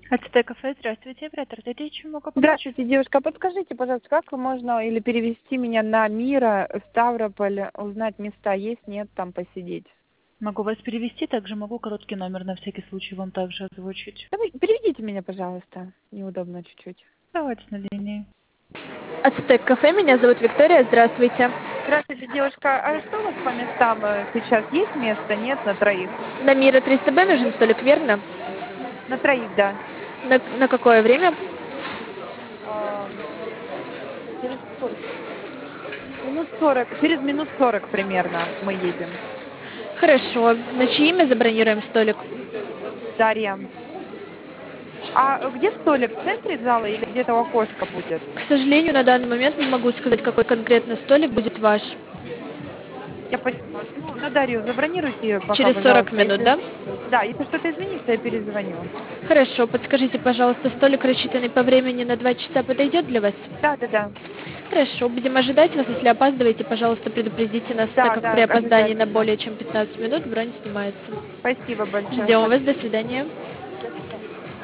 АЦТ кафе, здравствуйте, оператор, это чем могу помочь? Здравствуйте, девушка. Подскажите, пожалуйста, как можно или перевести меня на Мира, в Ставрополь, узнать места есть, нет, там посидеть? Могу вас перевести, также могу короткий номер на всякий случай вам также озвучить. Давай, переведите меня, пожалуйста. Неудобно чуть-чуть. Давайте на линии. Ацтек кафе, меня зовут Виктория, здравствуйте. Здравствуйте, девушка. А что у вас по местам сейчас? Есть место? Нет, на троих? На Мира 300Б нужен столик, верно? На троих, да. На какое время? Через сколько? Минут 40. Через минут 40 примерно мы едем. Хорошо. На чье имя забронируем столик? Дарья. А где столик? В центре зала или где-то у окошка будет? К сожалению, на данный момент не могу сказать, какой конкретно столик будет ваш. Я поняла. Ну, на Дарью забронируйте пока, Через 40 пожалуйста. минут, Если... да? Да, если что-то изменится, я перезвоню. Хорошо. Подскажите, пожалуйста, столик, рассчитанный по времени на 2 часа, подойдет для вас? Да, да, да. Хорошо. Будем ожидать вас. Если опаздываете, пожалуйста, предупредите нас, так Да, как да, при опоздании на обязательно. более чем 15 минут бронь снимается. Спасибо большое. Ждем вас. До свидания. До свидания.